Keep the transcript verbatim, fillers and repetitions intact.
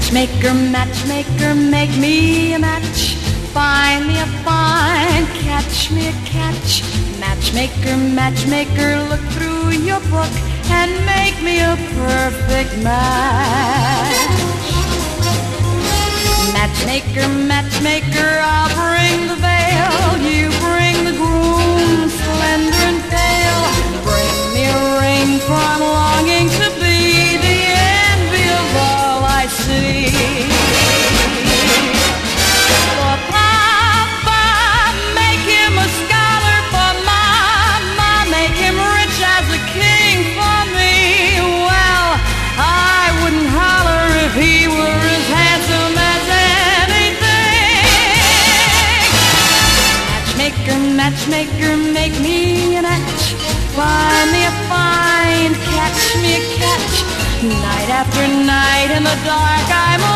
Matchmaker, matchmaker, make me a match. Find me a find, catch me a catch. Matchmaker, matchmaker, look through your book and make me a perfect match. Matchmaker, matchmaker, I'll bring the veil. You bring the groom, slender and pale. Bring me a ring, for I'm longing to be the envy of all I see. For Papa, make him a scholar. For Mama, make him rich as a king. For me, well, I wouldn't holler if he were as handsome as anything. Matchmaker, matchmaker, make me a match. Find me a find, catch me a catch. Night after night in the dark I'm